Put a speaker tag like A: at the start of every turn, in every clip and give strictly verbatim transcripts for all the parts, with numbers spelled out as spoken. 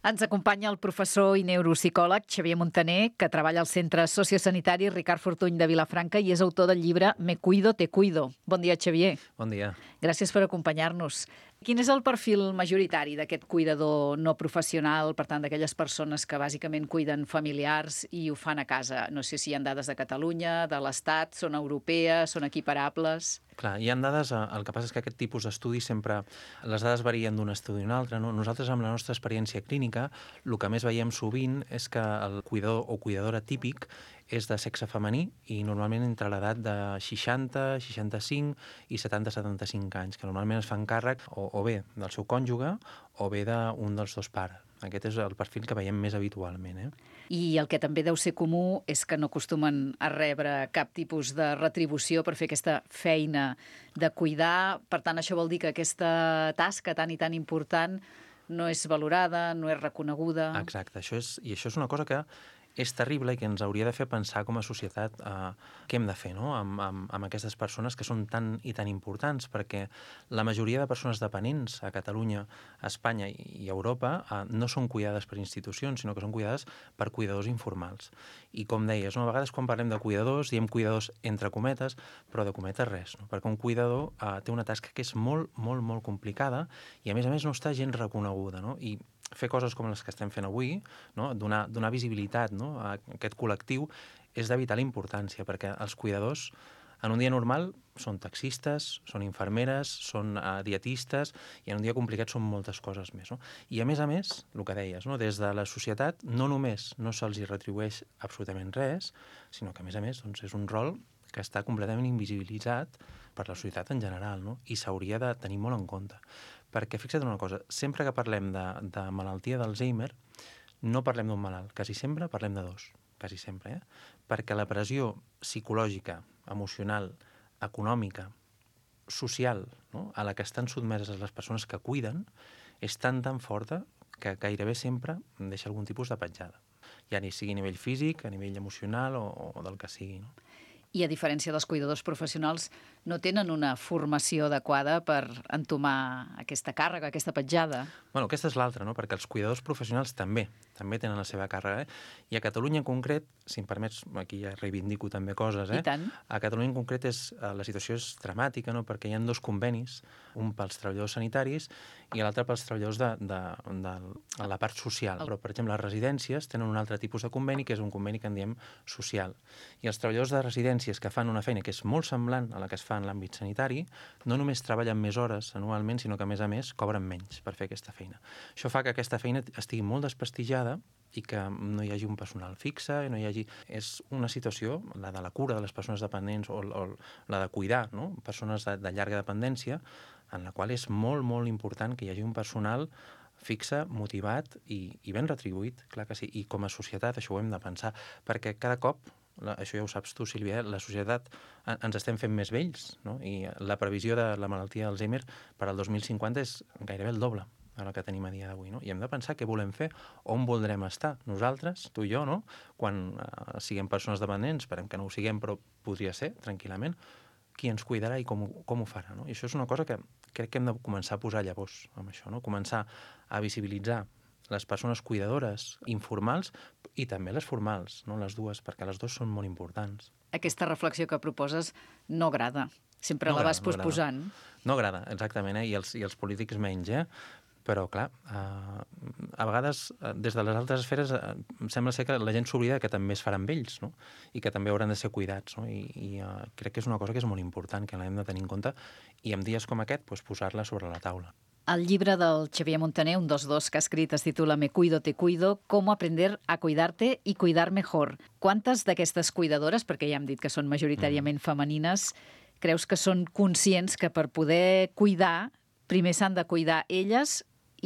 A: Ens acompanya el professor i neuropsicòleg Xavier Montaner, que treballa al Centre Sociosanitari Ricard Fortuny de Vilafranca i és autor del llibre Me cuido, te cuido. Bon dia, Xavier.
B: Bon dia.
A: Gràcies per acompanyar-nos. Quin és el perfil majoritari d'aquest cuidador no professional, per tant, d'aquelles persones que bàsicament cuiden familiars i ho fan a casa? No sé si hi ha dades de Catalunya, de l'Estat, són europees, són equiparables...
B: Clar, hi ha dades, el que passa és que aquest tipus d'estudis sempre, les dades varien d'un estudi a un altre, no? Nosaltres, amb la nostra experiència clínica, el que més veiem sovint és que el cuidador o cuidadora típic és de sexe femení i normalment entre l'edat de seixanta, seixanta-cinc i setanta a setanta-cinc anys, que normalment es fan càrrec o, o bé del seu cònjuge o bé d'un dels dos pares. Aquest és el perfil que veiem més habitualment, eh?
A: I el que també deu ser comú és que no acostumen a rebre cap tipus de retribució per fer aquesta feina de cuidar. Per tant, això vol dir que aquesta tasca tan i tan important no és valorada, no és reconeguda.
B: Exacte, això és, i això és una cosa que és terrible i que ens hauria de fer pensar com a societat eh, què hem de fer, no? amb, amb, amb aquestes persones que són tan i tan importants, perquè la majoria de persones dependents a Catalunya, a Espanya i a Europa eh, no són cuidades per institucions, sinó que són cuidades per cuidadors informals. I com deies, no? A vegades quan parlem de cuidadors, diem cuidadors entre cometes, però de cometes res, no? Perquè un cuidador eh, té una tasca que és molt, molt, molt complicada i a més a més no està gens reconeguda, no? I fer coses com les que estem fent avui, no? donar, donar visibilitat, no? a aquest col·lectiu, és de vital importància, perquè els cuidadors en un dia normal són taxistes, són infermeres, són uh, dietistes, i en un dia complicat són moltes coses més. No? I a més a més, el que deies, no? Des de la societat no només no se'ls retribueix absolutament res, sinó que a més a més doncs, és un rol que està completament invisibilitzat per la societat en general, no? I s'hauria de tenir molt en compte. Perquè fixa't una cosa, sempre que parlem de, de malaltia d'Alzheimer, no parlem d'un malalt, quasi sempre parlem de dos, quasi sempre, eh? Perquè la pressió psicològica, emocional, econòmica, social, no? A la que estan sotmeses les persones que cuiden, és tan tan forta que gairebé sempre deixa algun tipus de petjada. Ja ni sigui a nivell físic, a nivell emocional o, o del que sigui, no?
A: I a diferència dels cuidadors professionals, no tenen una formació adequada per entomar aquesta càrrega, aquesta petjada?
B: Bueno, aquesta és l'altra, no? Perquè els cuidadors professionals també, també tenen la seva càrrega, eh? I a Catalunya en concret, si em permets, aquí ja reivindico també coses, eh?
A: I tant.
B: A Catalunya en concret és, la situació és dramàtica, no? Perquè hi ha dos convenis, un pels treballadors sanitaris i l'altre pels treballadors de, de, de, de la part social. Però, per exemple, les residències tenen un altre tipus de conveni, que és un conveni que en diem social. I els treballadors de residències que fan una feina que és molt semblant a la que es fa en l'àmbit sanitari, no només treballen més hores anualment, sinó que, a més a més, cobren menys per fer aquesta feina. Això fa que aquesta feina estigui molt desprestigiada i que no hi hagi un personal fixe, i no hi hagi... És una situació, la de la cura de les persones dependents o, o la de cuidar, no? Persones de, de llarga dependència, en la qual és molt, molt important que hi hagi un personal fixe, motivat i, i ben retribuït, clar que sí. I com a societat això ho hem de pensar, perquè cada cop, la, això ja ho saps tu, Sílvia, la societat ens estem fent més vells, no? I la previsió de la malaltia d'Alzheimer per al dos mil cinquanta és gairebé el doble a la que tenim a dia d'avui, no? I hem de pensar què volem fer, on voldrem estar. Nosaltres, tu i jo, no? Quan eh, siguem persones dependents, esperem que no ho siguem, però podria ser, tranquil·lament, qui ens cuidarà i com, com ho farà, no? I això és una cosa que crec que hem de començar a posar llavors amb això, no? Començar a visibilitzar les persones cuidadores informals i també les formals, no? Les dues, perquè les dues són molt importants.
A: Aquesta reflexió que proposes no agrada. Sempre
B: no
A: la
B: agrada,
A: vas posposant.
B: No agrada, exactament, eh? I els, i els polítics menys, eh? Però, clar, eh, a vegades, des de les altres esferes, eh, em sembla ser que la gent s'oblida que també es faran vells, no? I que també hauran de ser cuidats, no? I, i eh, crec que és una cosa que és molt important, que l'hem de tenir en compte, i en dies com aquest, pues, posar-la sobre la taula.
A: El llibre del Xavier Montaner, un dels dos que ha escrit, es titula Me cuido, te cuido, cómo aprender a cuidarte y cuidar mejor. Quantes d'aquestes cuidadores, perquè ja hem dit que són majoritàriament femenines, creus que són conscients que per poder cuidar, primer s'han de cuidar elles,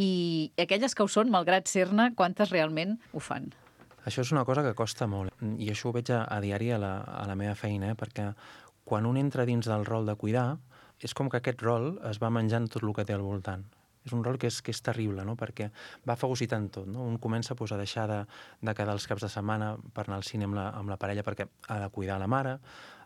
A: i aquelles que ho són, malgrat ser-ne, quantes realment ho fan?
B: Això és una cosa que costa molt, i això ho veig a, a diari a la, a la meva feina, eh? Perquè quan un entra dins del rol de cuidar, és com que aquest rol es va menjant tot el que té al voltant. És un rol que és, que és terrible, no? Perquè va fagocitant tot, no? Un comença pues, a deixar de, de quedar els caps de setmana per anar al cine amb la, amb la parella perquè ha de cuidar la mare,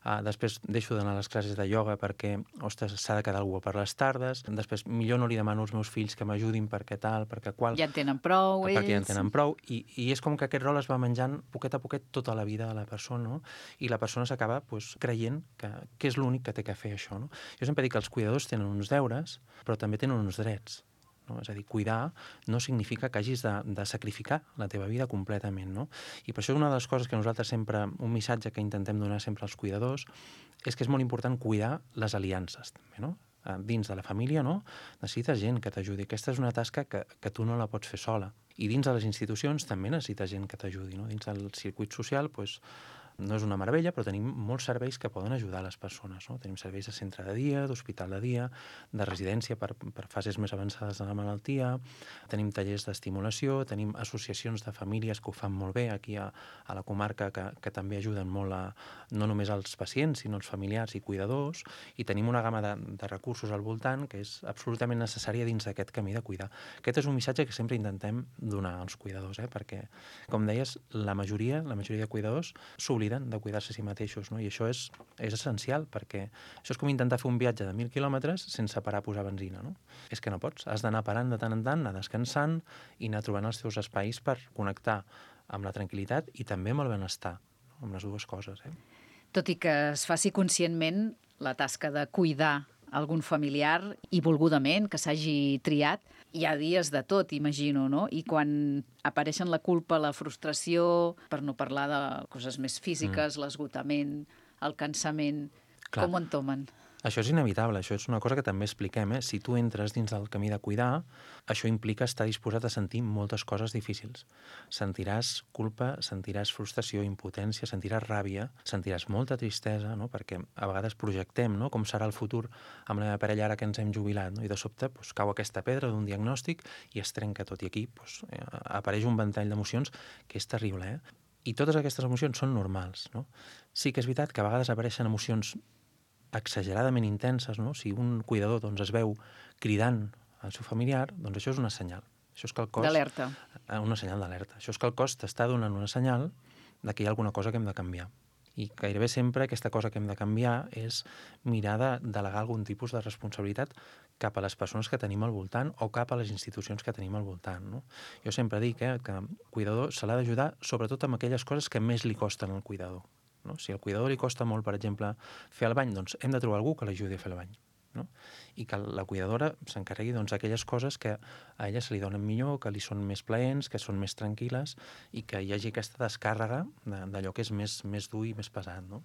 B: uh, després deixo d'anar a les classes de ioga perquè, ostres, s'ha de quedar algú per les tardes, després millor no li demano als meus fills que m'ajudin perquè tal, perquè qual...
A: Ja en tenen prou, ells...
B: Perquè ja en tenen prou, i, i és com que aquest rol es va menjant poquet a poquet tota la vida de la persona, no? I la persona s'acaba pues, creient que, que és l'únic que té que fer això, no? Jo sempre dic que els cuidadors tenen uns deures, però també tenen uns drets. No? És a dir, cuidar no significa que hagis de, de sacrificar la teva vida completament, no? I per això una de les coses que nosaltres sempre, un missatge que intentem donar sempre als cuidadors, és que és molt important cuidar les aliances, també, no? Dins de la família, no? Necessites gent que t'ajudi. Aquesta és una tasca que, que tu no la pots fer sola. I dins de les institucions també necessites gent que t'ajudi, no? Dins del circuit social, doncs, no és una meravella, però tenim molts serveis que poden ajudar les persones, no? Tenim serveis de centre de dia, d'hospital de dia, de residència per, per fases més avançades de la malaltia, tenim tallers d'estimulació, tenim associacions de famílies que ho fan molt bé aquí a, a la comarca que, que també ajuden molt a, no només als pacients, sinó als familiars i cuidadors, i tenim una gamma de, de recursos al voltant que és absolutament necessària dins d'aquest camí de cuidar. Aquest és un missatge que sempre intentem donar als cuidadors, eh? Perquè, com deies, la majoria, la majoria de cuidadors s'obliden de cuidar-se a si mateixos, no? I això és, és essencial, perquè això és com intentar fer un viatge de mil quilòmetres sense parar a posar benzina, no? És que no pots, has d'anar parant de tant en tant, anar descansant i anar trobant els teus espais per connectar amb la tranquil·litat i també amb el benestar, no? Amb les dues coses, eh?
A: Tot i que es faci conscientment la tasca de cuidar algun familiar i volgudament, que s'hagi triat, hi ha dies de tot, imagino, no? I quan apareixen la culpa, la frustració, per no parlar de coses més físiques, mm. l'esgotament, el cansament, Clar. Com ho entomen?
B: Això és inevitable, això és una cosa que també expliquem, eh? Si tu entres dins del camí de cuidar, això implica estar disposat a sentir moltes coses difícils. Sentiràs culpa, sentiràs frustració, impotència, sentiràs ràbia, sentiràs molta tristesa, no? Perquè a vegades projectem, no? Com serà el futur amb la meva parella ara que ens hem jubilat, no? I de sobte pues, cau aquesta pedra d'un diagnòstic i es trenca tot. I aquí pues, eh, apareix un ventall d'emocions que és terrible, eh? I totes aquestes emocions són normals, no? Sí que és veritat que a vegades apareixen emocions exageradament intenses, no? Si un cuidador doncs, es veu cridant al seu familiar, doncs això és una senyal. Això és que el cos...
A: D'alerta.
B: Una senyal d'alerta. Això és que el cos t'està donant una senyal de que hi ha alguna cosa que hem de canviar. I gairebé sempre aquesta cosa que hem de canviar és mirar de delegar algun tipus de responsabilitat cap a les persones que tenim al voltant o cap a les institucions que tenim al voltant, no? Jo sempre dic eh, que el cuidador se l'ha d'ajudar sobretot amb aquelles coses que més li costen al cuidador. No? Si al cuidador li costa molt, per exemple, fer el bany, doncs hem de trobar algú que l'ajudi a fer el bany. No? I que la cuidadora s'encarregui doncs, d'aquelles coses que a ella se li donen millor, que li són més plaents, que són més tranquil·les i que hi hagi aquesta descàrrega d'allò que és més, més dur i més pesat. No?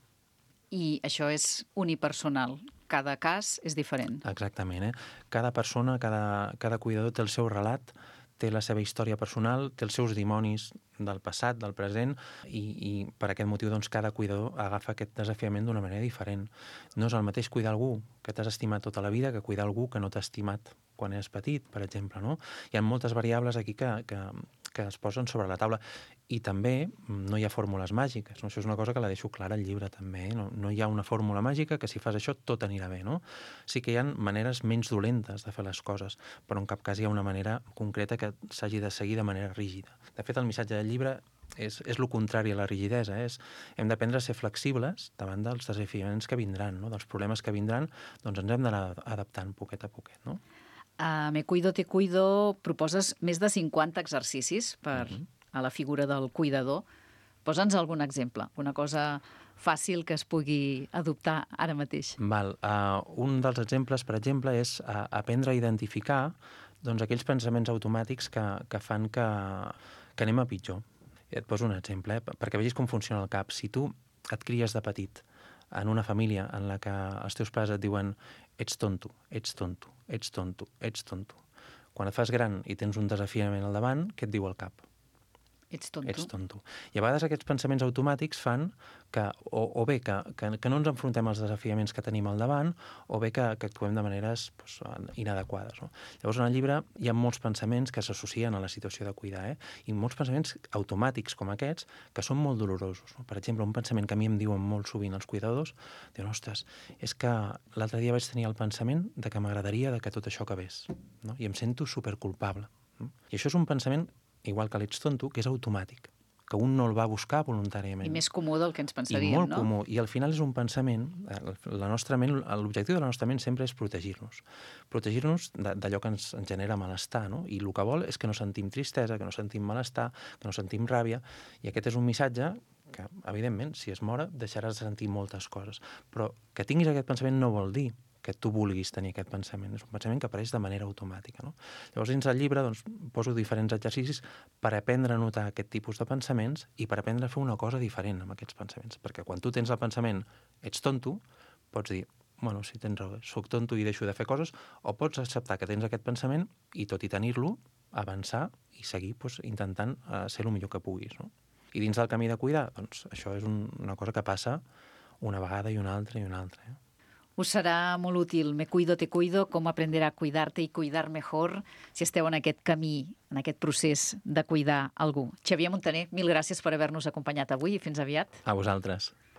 A: I això és unipersonal. Cada cas és diferent.
B: Exactament. Eh? Cada persona, cada, cada cuidador té el seu relat, té la seva història personal, té els seus dimonis del passat, del present, i, i per aquest motiu doncs, cada cuidador agafa aquest desafiament d'una manera diferent. No és el mateix cuidar algú que t'has estimat tota la vida que cuidar algú que no t'ha estimat quan eres petit, per exemple. No? Hi ha moltes variables aquí que, que, que es posen sobre la taula. I també no hi ha fórmules màgiques. No? Això és una cosa que la deixo clara al llibre, també. Eh? No, no hi ha una fórmula màgica que si fas això tot anirà bé. No? Sí que hi ha maneres menys dolentes de fer les coses, però en cap cas hi ha una manera concreta que s'hagi de seguir de manera rígida. De fet, el missatge del llibre és, és el contrari a la rigidesa. És, hem d'aprendre a ser flexibles davant dels desafiaments que vindran, no? Dels problemes que vindran, doncs ens hem d'anar adaptant poquet a poquet. No?
A: A Me Cuido, Te Cuido proposes més de cinquanta exercicis per... Uh-huh. a la figura del cuidador. Posa'ns algun exemple, una cosa fàcil que es pugui adoptar ara mateix.
B: Val. Uh, un dels exemples, per exemple, és uh, aprendre a identificar doncs, aquells pensaments automàtics que, que fan que, que anem a pitjor. Et poso un exemple, eh, perquè vegis com funciona el cap. Si tu et cries de petit en una família en la que els teus pares et diuen ets tonto, ets tonto, ets tonto, ets tonto. Quan et fas gran i tens un desafiament al davant, què et diu el cap?
A: Ets tonto.
B: Ets tonto. I a vegades aquests pensaments automàtics fan que, o, o bé que, que, que no ens enfrontem als desafiaments que tenim al davant, o bé que, que actuem de maneres pues, inadequades. No? Llavors, en el llibre hi ha molts pensaments que s'associen a la situació de cuidar, eh? I molts pensaments automàtics com aquests que són molt dolorosos. No? Per exemple, un pensament que a mi em diuen molt sovint els cuidadors, diuen, ostres, és que l'altre dia vaig tenir el pensament de que m'agradaria de que tot això acabés, no? I em sento superculpable. No? I això és un pensament igual que l'ets tonto, que és automàtic, que un no el va buscar voluntàriament.
A: I més comú del que ens pensaríem,
B: I molt
A: no?
B: comú. I al final és un pensament, la nostra ment, l'objectiu de la nostra ment sempre és protegir-nos. Protegir-nos d'allò que ens, ens genera malestar, no? I el que vol és que no sentim tristesa, que no sentim malestar, que no sentim ràbia, i aquest és un missatge que, evidentment, si es mora, deixaràs de sentir moltes coses. Però que tinguis aquest pensament no vol dir que tu vulguis tenir aquest pensament. És un pensament que apareix de manera automàtica, no? Llavors, dins del llibre, doncs, poso diferents exercicis per aprendre a notar aquest tipus de pensaments i per aprendre a fer una cosa diferent amb aquests pensaments. Perquè quan tu tens el pensament ets tonto, pots dir, bueno, sí, tens raó, soc tonto i deixo de fer coses, o pots acceptar que tens aquest pensament i, tot i tenir-lo, avançar i seguir doncs, intentant uh, ser el millor que puguis, no? I dins del camí de cuidar, doncs, això és un, una cosa que passa una vegada i una altra i una altra, eh?
A: Us serà molt útil Me cuido, te cuido, com aprender a cuidar-te i cuidar mejor si esteu en aquest camí, en aquest procés de cuidar algú. Xavier Muntaner, mil gràcies per haver-nos acompanyat avui i fins aviat.
B: A vosaltres.